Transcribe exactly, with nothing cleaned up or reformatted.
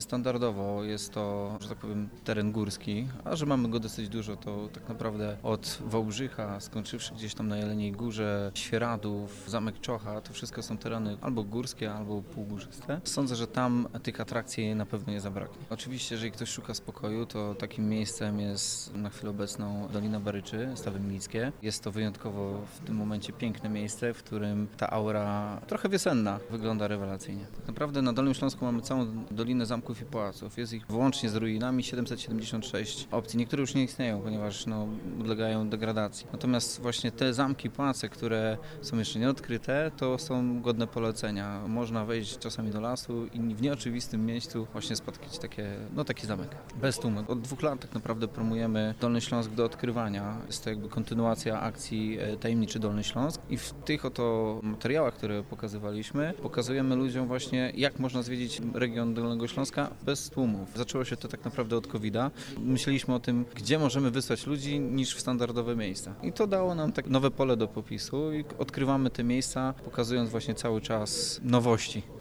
Standardowo jest to, że tak powiem, teren górski, a że mamy go dosyć dużo, to tak naprawdę od Wałbrzycha, skończywszy gdzieś tam na Jeleniej Górze, Świeradów, Zamek Czocha, to wszystko są tereny albo górskie, albo półgórzyste. Sądzę, że tam tych atrakcji na pewno nie zabraknie. Oczywiście, jeżeli ktoś szuka spokoju, to takim miejscem jest na chwilę obecną Dolina Baryczy, Stawy Milickie. Jest to wyjątkowo w tym momencie piękne miejsce, w którym ta aura trochę wiosenna wygląda rewelacyjnie. Tak naprawdę na Dolnym Śląsku mamy całą Dolinę Zamków i Pałaców. Jest ich włącznie z ruinami siedemset siedemdziesiąt sześć opcji. Niektóre już nie istnieją, ponieważ no, ulegają degradacji. Natomiast właśnie te zamki, pałace, które są jeszcze nieodkryte, to są godne polecenia. Można wejść czasami do lasu i w nieoczywistym miejscu właśnie spotkać takie, no, taki zamek. Bez tłumu. Od dwóch lat tak naprawdę promujemy Dolny Śląsk do odkrywania. Jest to jakby kontynuacja akcji Tajemniczy Dolny Śląsk i w tych oto materiałach, które pokazywaliśmy, pokazujemy ludziom właśnie, jak można zwiedzić region Dolnego Śląska bez tłumów. Zaczęło się to tak naprawdę od kowida. Myśleliśmy o tym, gdzie możemy wysłać ludzi niż w standardowe miejsca. I to dało nam tak nowe pole do popisu i odkrywamy te miejsca, pokazując właśnie cały czas nowości.